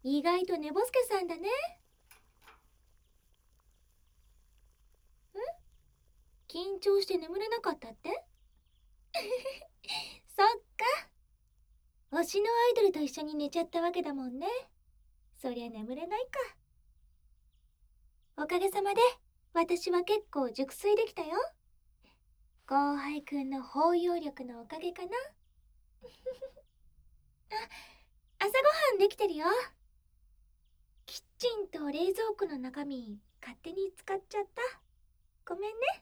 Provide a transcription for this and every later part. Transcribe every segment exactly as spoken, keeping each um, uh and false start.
意外と寝ぼすけさんだね。ん緊張して眠れなかったってそっか。推しのアイドルと一緒に寝ちゃったわけだもんね。そりゃ眠れないか。おかげさまで私は結構熟睡できたよ。後輩くんの包容力のおかげかな。あ、朝ごはんできてるよ。キッチンと冷蔵庫の中身勝手に使っちゃった。ごめんね。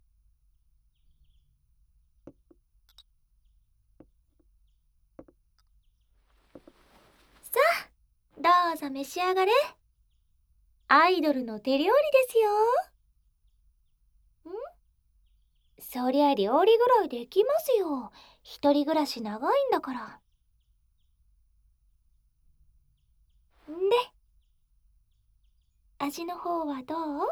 さあ、どうぞ召し上がれ。アイドルの手料理ですよ。んそりゃ料理ぐらいできますよ。一人暮らし長いんだから。んで、味の方はどう？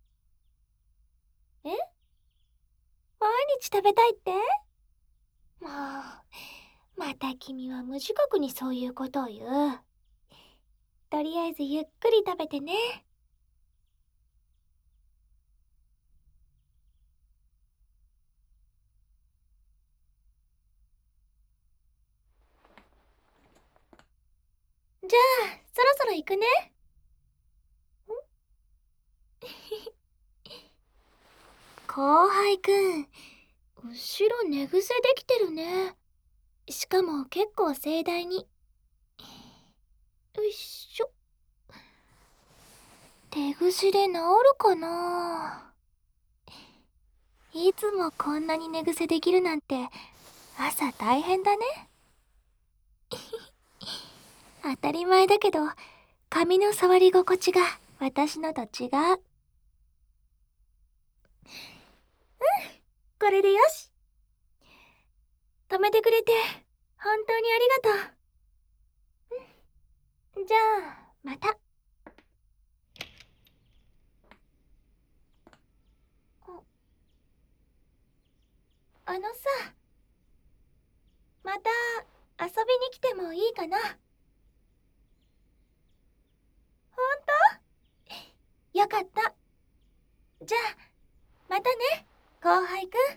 え？毎日食べたいって？もう、また君は無自覚にそういうことを言う。とりあえずゆっくり食べてね。じゃあ、そろそろ行くね。後輩くん、後ろ寝癖できてるね。しかも結構盛大に。よいしょ。手ぐしで治るかな。いつもこんなに寝癖できるなんて朝大変だね。当たり前だけど髪の触り心地が私のと違う。これでよし。止めてくれて本当にありがとう。じゃあまた。あのさ、また遊びに来てもいいかな。ほんと？よかった。じゃあまたね、後輩くん。